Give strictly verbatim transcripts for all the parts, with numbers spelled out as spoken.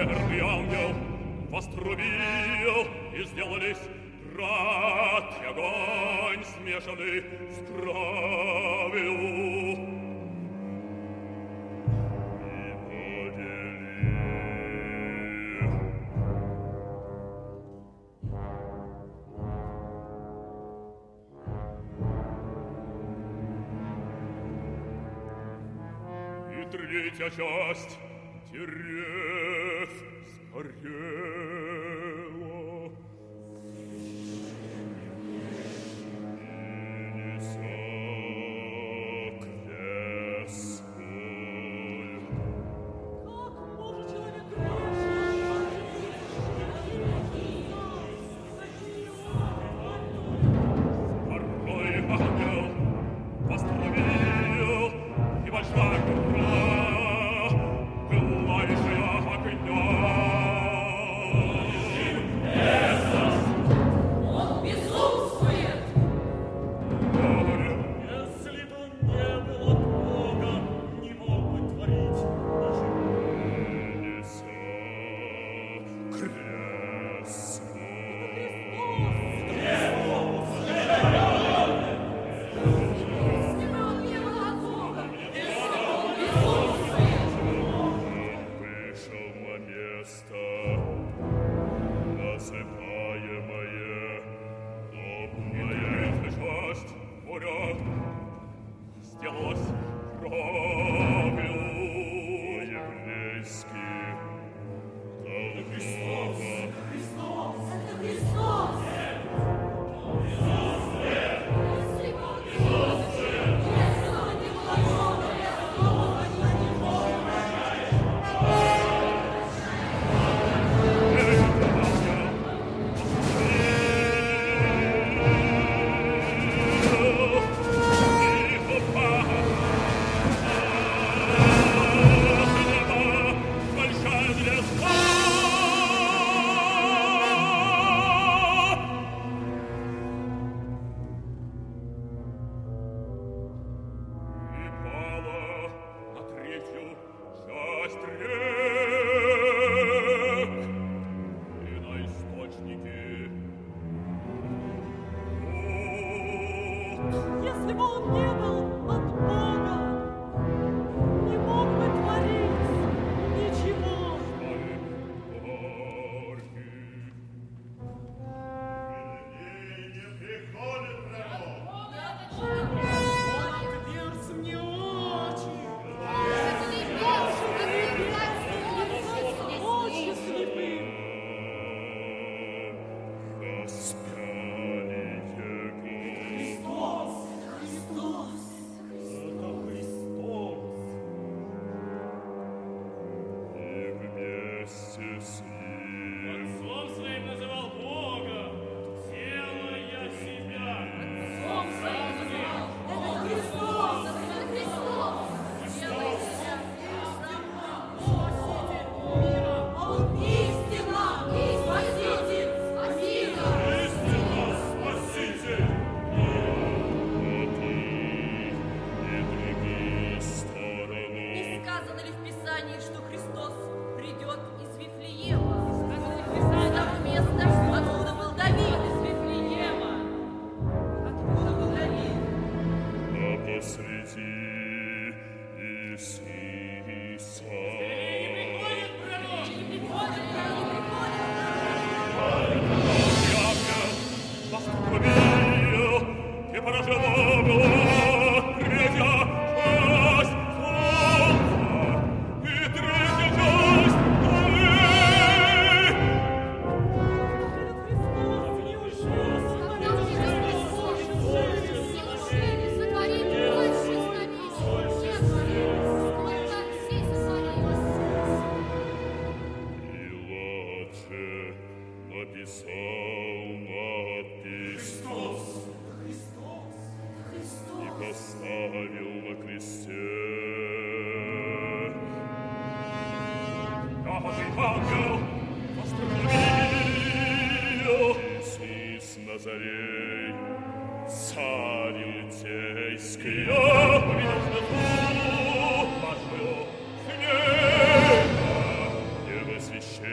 верный ангел вострубил, и сделались град и огонь смешаны с кровью. Третья часть дерев сгорела. И неся кресль. Как может человек Второй ангел вострубил, и большая гора Если бы он не был от Бога, не мог бы творить ничего. Не приходит прямо. Отверз мне очи. Очи слепые. Назарей, царь Иудейский, я увидел звезду Божию с неба, небо священное.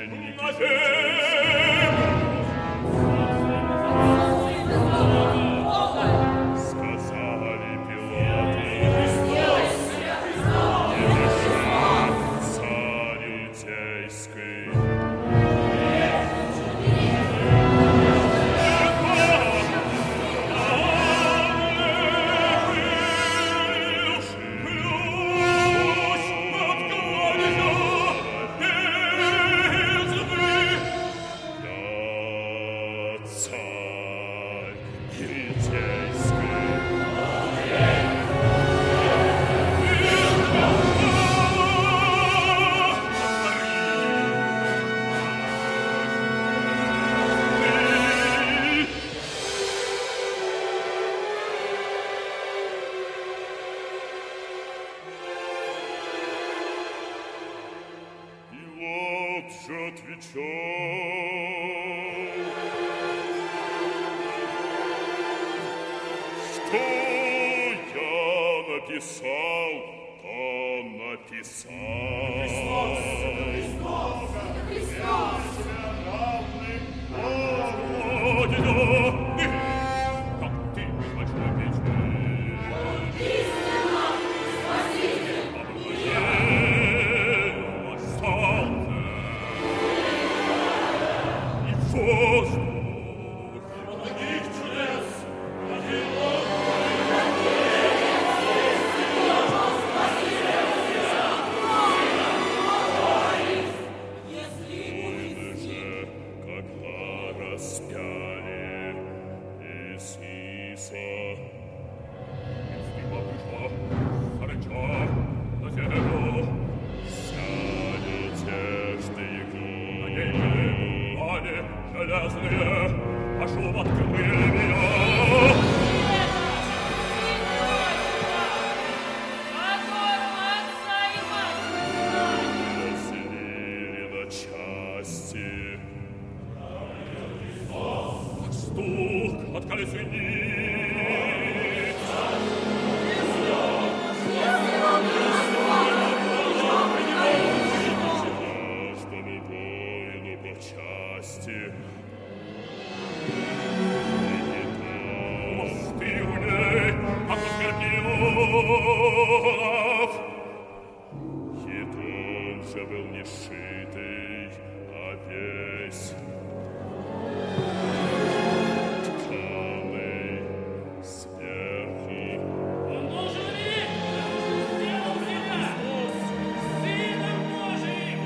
же отвечал? Что я написал, то написал. Христос! Христос! Христос! Как ты большой вечер. Истинно! Спаситель! Солнце и воздух. Таких чудес войны же, когда распяли Иисуса. Истина пришла, зарыча на землю. Сядете, штыки, они железные, а шум от крылья. Разделили на части. Как стук от колесниц. Каждому воину по части. Мосты у ней, как у скорпионов. Хитон же был не шитый, а весь тканый сверху. Он должен ли? Сделал себя! Сыном Божиим!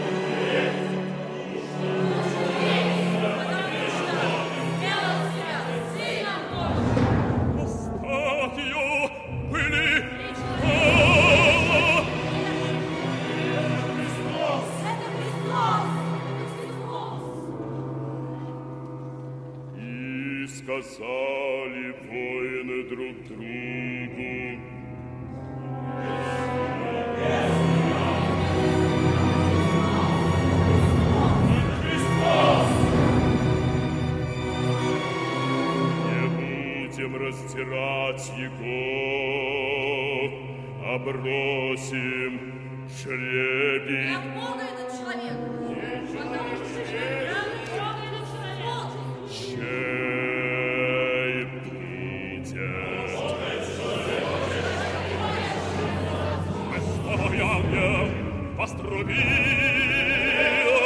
Статью были и сказали воины друг другу. Не будем раздирать его, а бросим жребий. От Бога этот человек! Потому что Чей будет? Постоянно вострубил.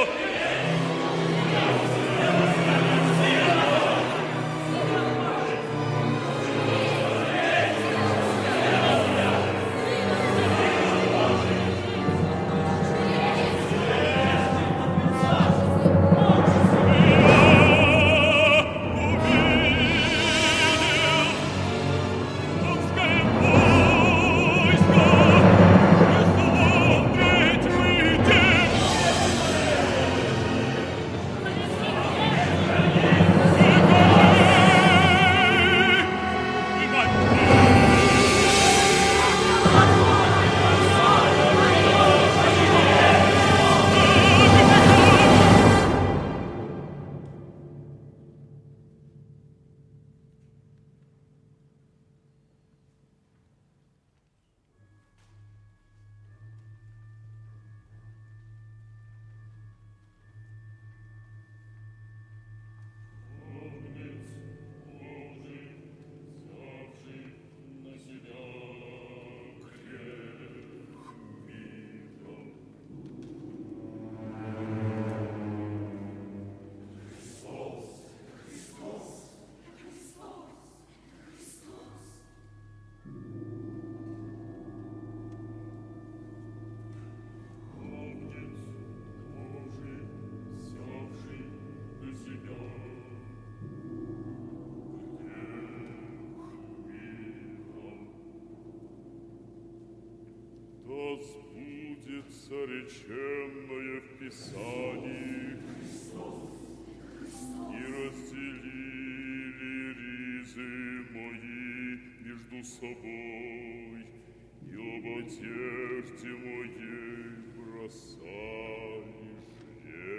Да сбудется реченное в Писании. И разделили ризы мои между собой, и об одежде моей бросали жребий.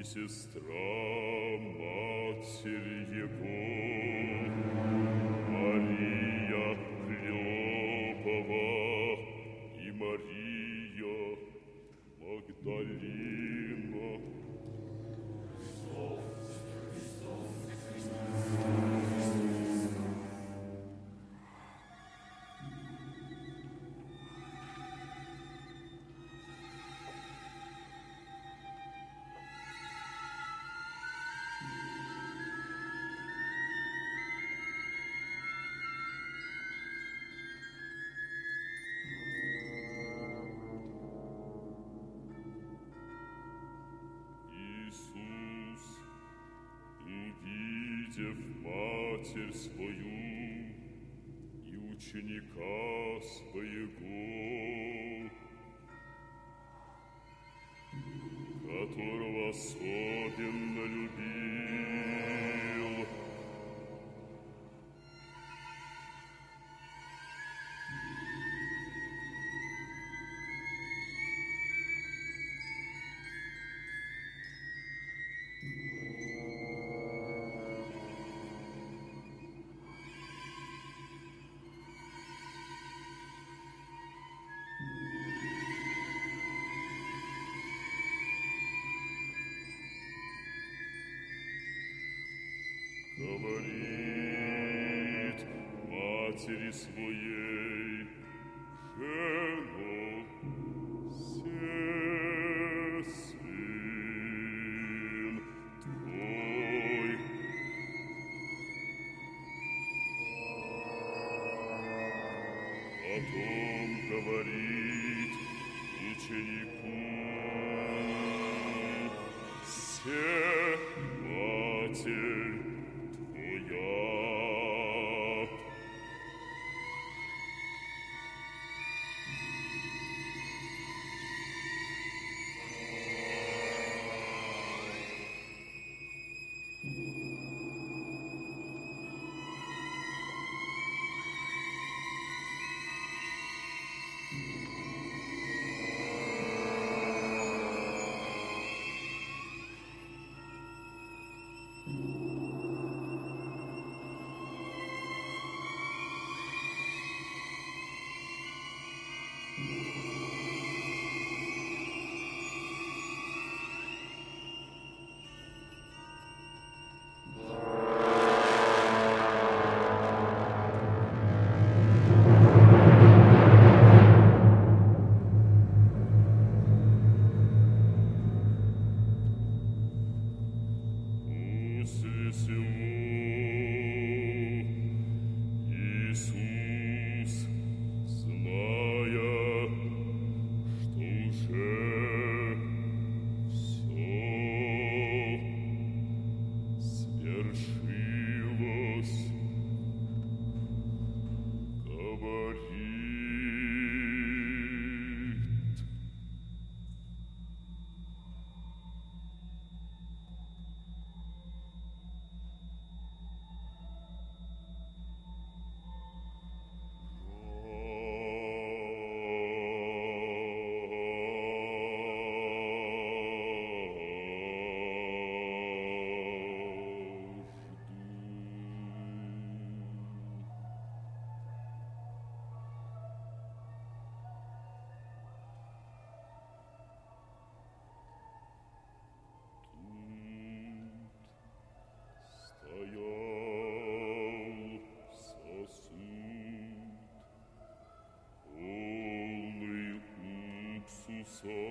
и сестра Матерь Его, Мария Клёпова и Мария Магдалина. Иисус, увидев Матерь свою и ученика своего, которого особенно любил, говорит матери своей: «Жено, се сын твой». Потом говорит ученику: «Се Матерь твоя». После сего Иисус, зная, что уже все свершилось, говорит: стоял сосуд, полный уксуса,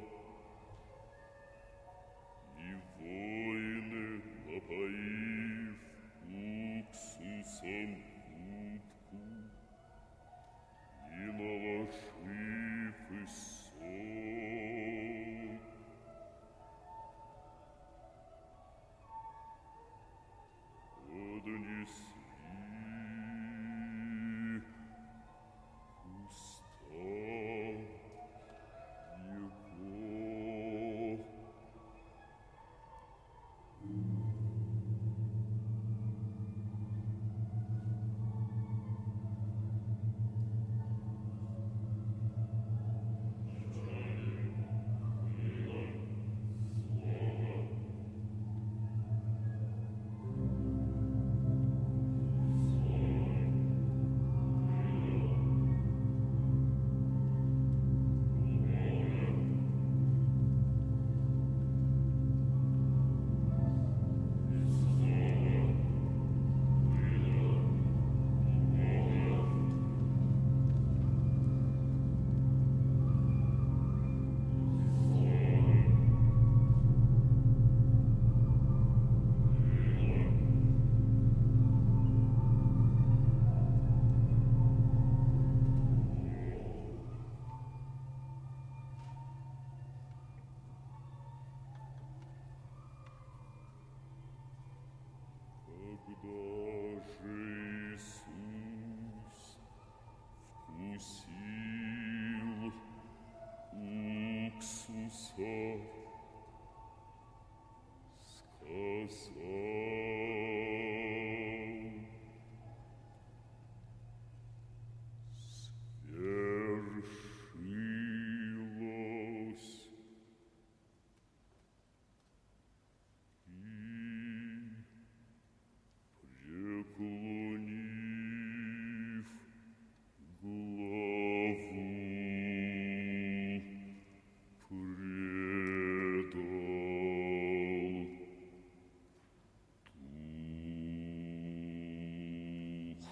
и воины, напоив уксусом утку и наложив и соль, поднесли уста его. Когда же Иисус вкусил уксуса, сказал: свершилось. И, преклонив главу, предал дух.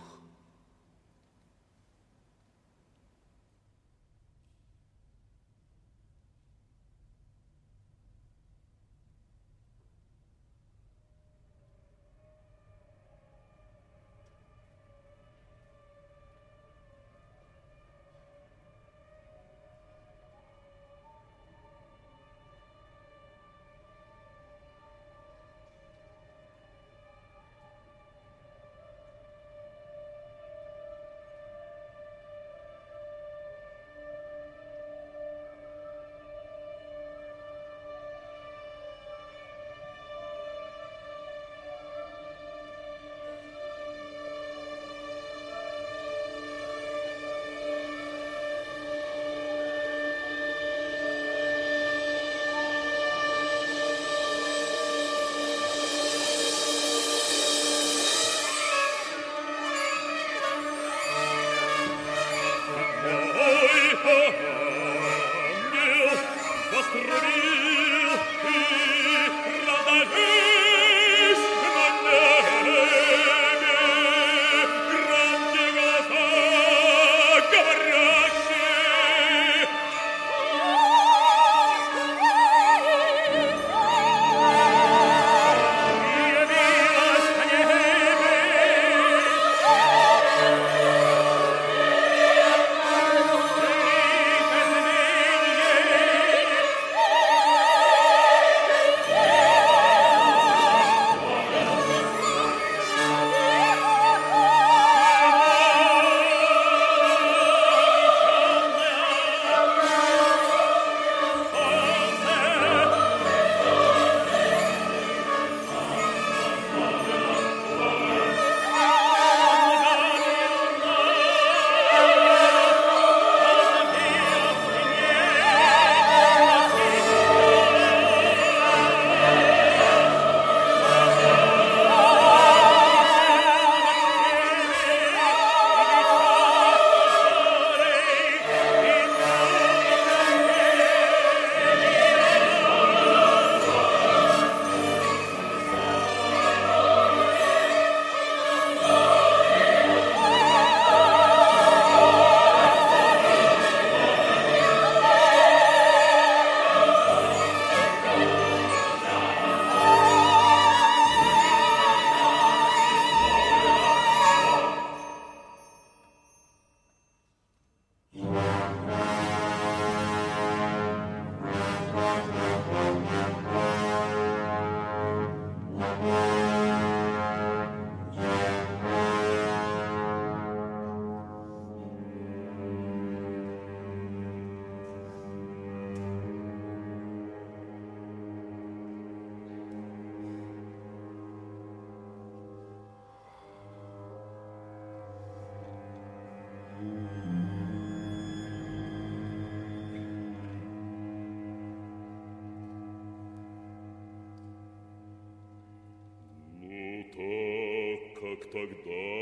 как тогда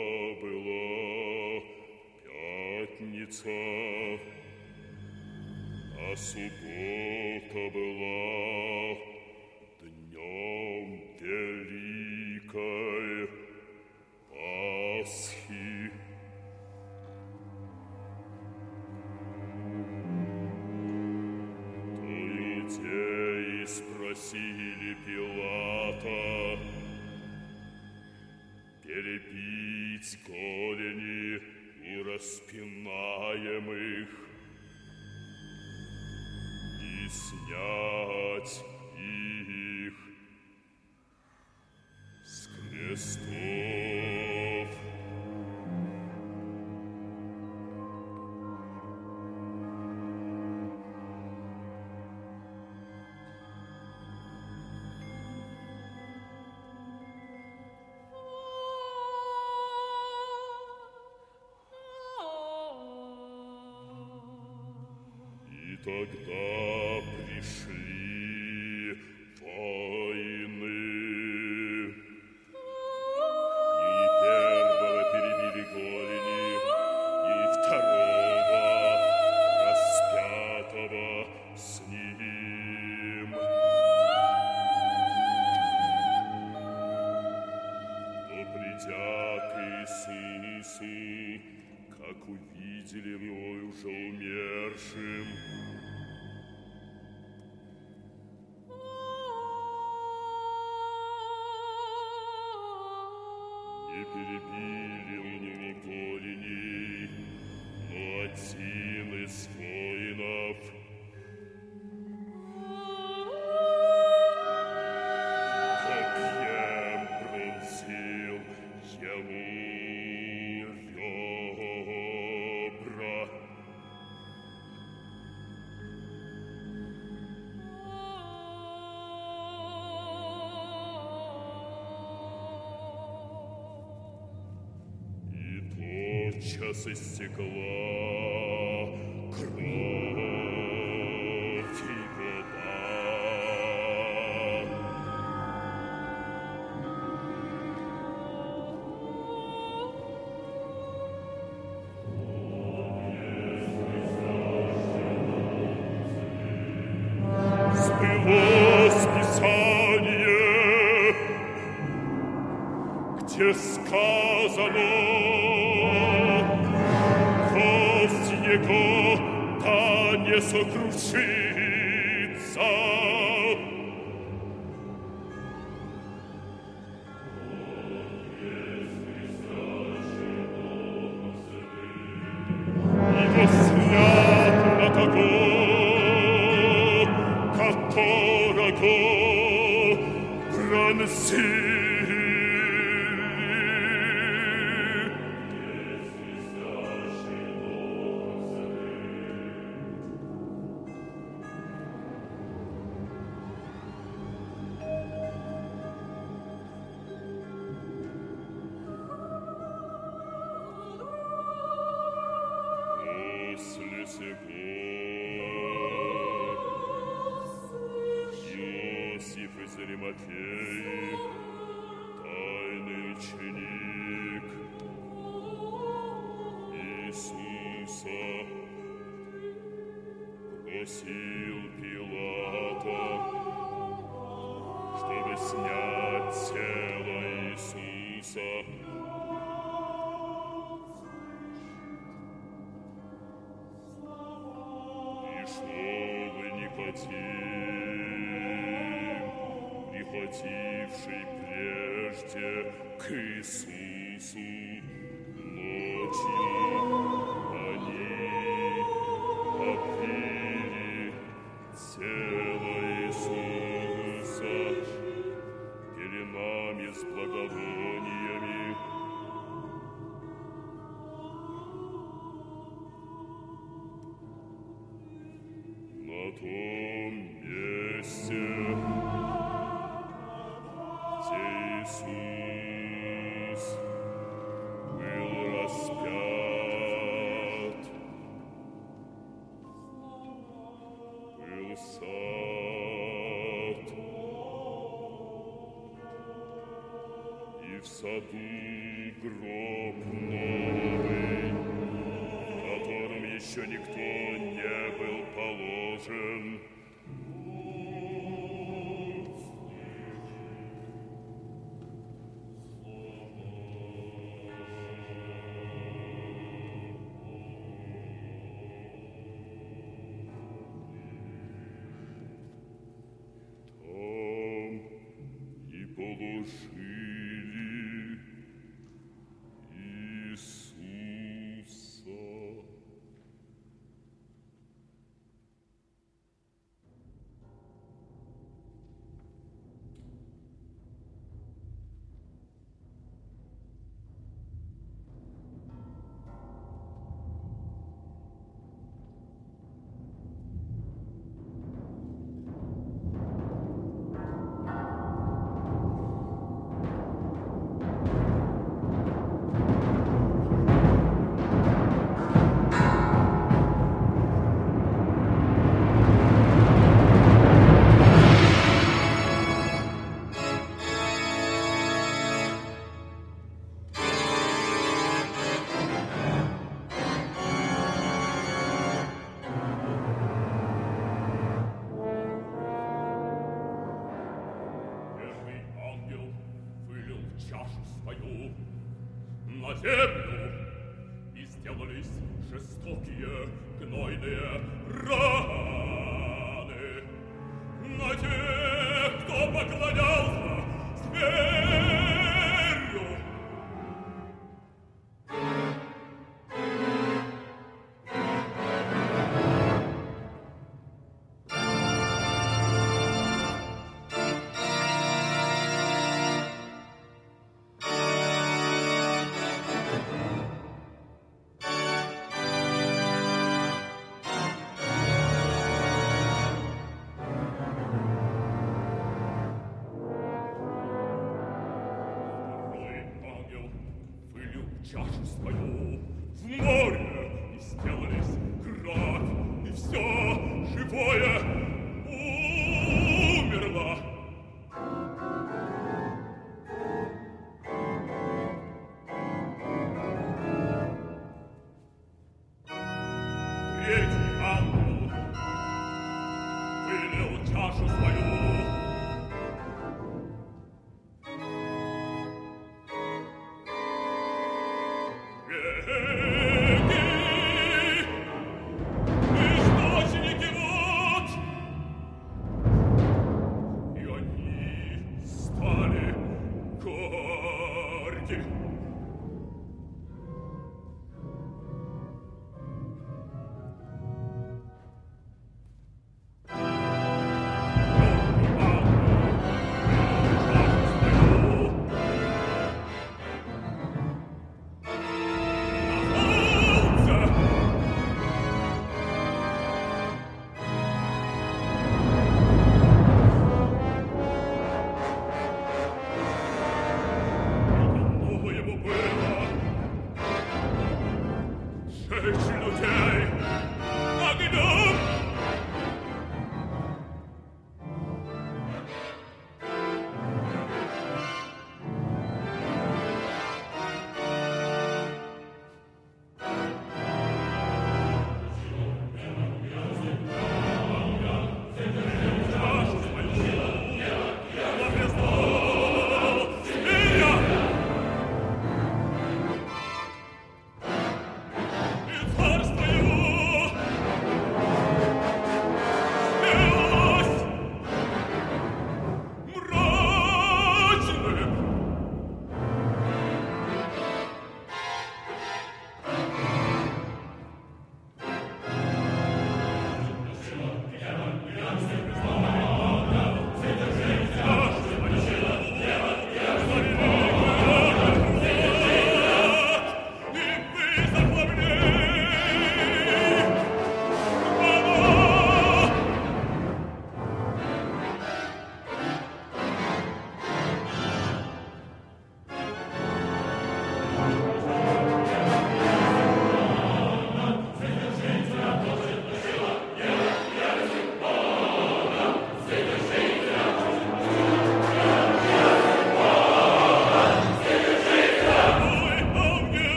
была пятница, а суббота была днем Великой Пасхи. То иудеи спросили Пилата перебить голени и распинаемых и снять их с крестов. тогда пришли войны. И первого перебили голени, и второго распятого с ним. Но придя к Иисусу, как увидели его уже умершим, не перебили у него голени, но один из воинов копьем пронзил ему ребра. И тотчас истекла кровь его. Сбылось Писание, где сказано: кость его да не сокрушится. И взгляд на того, которого пронзили. После сего Иосиф из Аримафеи, тайный ученик Иисуса, просил Пилата, чтобы снять тело Иисуса. И шел Никодим, приходивший прежде к Иисусу ночью. Они обвили тело Иисуса пеленами с благовониями. На том месте, где Иисус был распят, был сад, и в саду гроб новый, в котором еще никто не был положен. Там и положили Иисуса. на землю, и сделались жестокие, гнойные раны на тех, кто поклонялся зверю. Чашу свою в море, и сделались кровь, и все живое